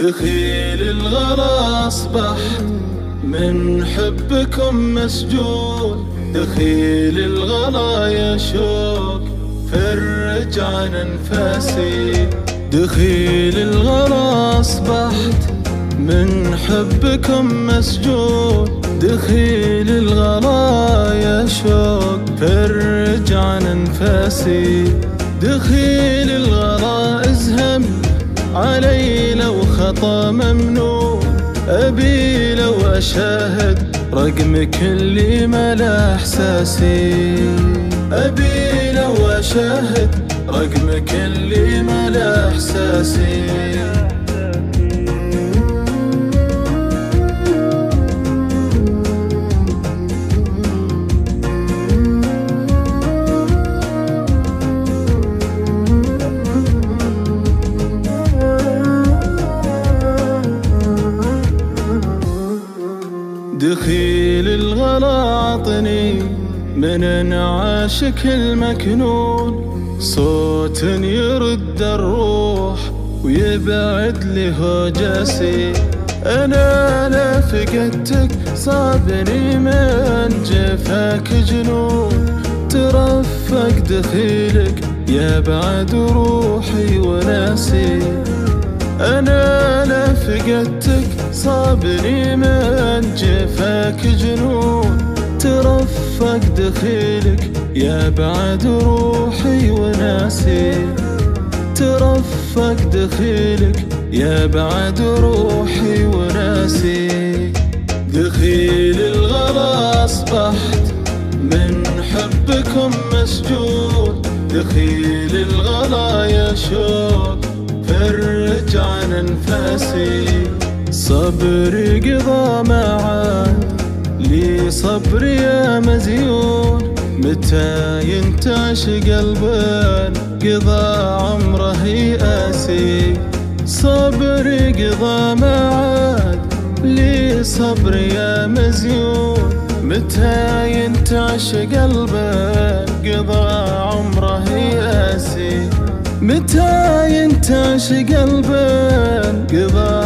دخيل الغلا أصبحت من حبكم مسجون. دخيل الغلا يشوق فرج عن أنفاسي. دخيل الغلا أصبحت من حبكم مسجون. دخيل الغلا يشوق فرج عن أنفاسي. دخيل الغلا ازهم علي لو خطا ممنوع. أبي لو أشاهد رقمك اللي ملا إحساسي. أبي لو أشاهد رقمك اللي ملا إحساسي. دخيل الغلا عطني من انعاشك المكنون. صوت يرد الروح ويبعد لي هوجاسي. انا لا فقدتك صابني من جفاك جنون. ترفق دخيلك يبعد روحي وناسي. أنا لا فقدتك صابني من جفاك جنون. ترفق دخيلك يبعد روحي وناسي. ترفق دخيلك يبعد روحي وناسي. دخيل الغلا أصبحت من حبكم مسجون. دخيل الغلا يشوق فرج عن أنفاسي. صبري قضى ما عاد لي صبري يا مزيون. متى ينتعش قلبان قضى عمره ياسي. صبري قضى ما عاد لي صبري يا مزيون. متى ينتعش قلبان قضى عمره ياسي. متى ينتعش قلبان قضى